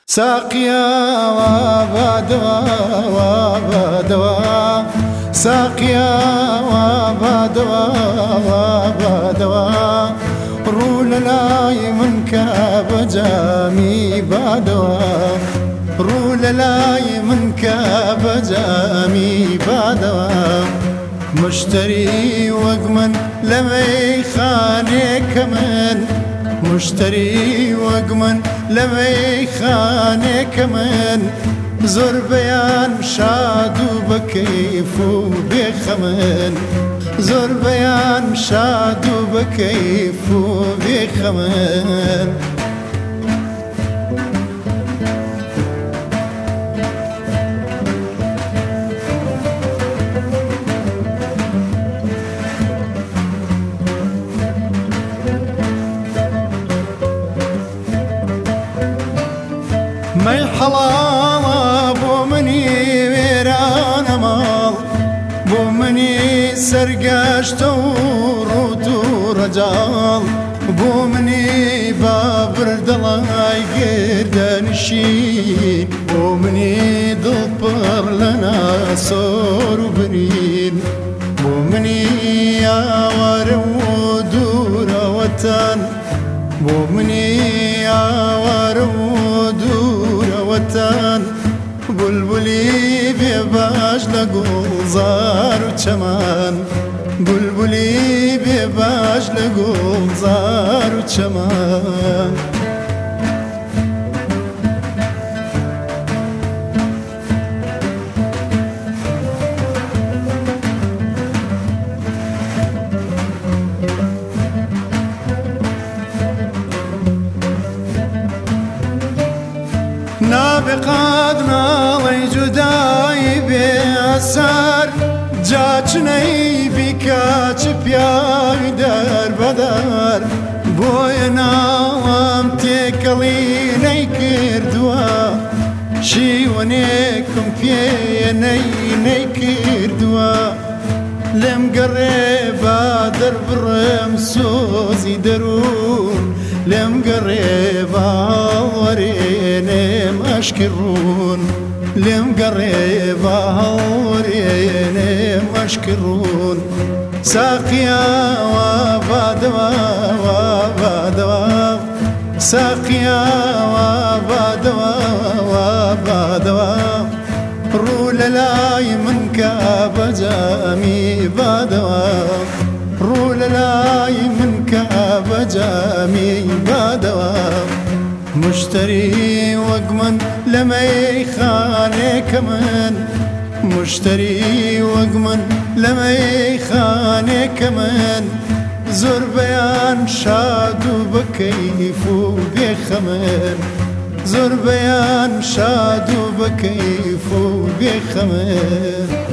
ساقيا وابدوا وابدوا ساقيا وابدوا وابدوا رول لاي منك بجامي بادوا رول لاي منك بجامي بادوا مشتري وقمن لمي خانك من مشتري وقمن لمي خانك من زور بيان شادو بكيف وبخمن زور بيان شادو بكيف وبخمن مي حلال بو مني ويران مال بو مني سرقشت ورود ورجال بو مني بابر دلاي قردن شين بو مني ضبر لنا صور وبنين بو مني يا ورود وتن بو مني يا ورود وتن بلبلي بباش لقوزار وشمان بلبلي بباش لقوزار وشمان نابقاد ناڵی جودایی بێسەر جاچنەی بیکاچ پیاوی دەربەدەر بۆیە ناڵم تێکەڵی نەیکردووە شیوەنێکم پێیە نەیکردووە لێم گەڕێ با دەربڕێم سۆزی دەروون لێم گەڕێ باوەڕێنێم ئەشکی ڕوون لێم گەڕێ باوەڕێنێم ئەشکی ڕوون ساقیا وابادەوە وابادەوە ساقیا وابادەوە وابادەوە ڕوو لە لای من کە بەجامی بادەوە ڕوو لە لای من کە بەجامی بادەوە مشتری وەک من لە مەیخانێکە من مشتری وەک من لە مەیخانێکە من زۆر بەیان شاد و بەکەیف و بێخەمن زۆر بەیان شاد و بەکەیف و بێخەمن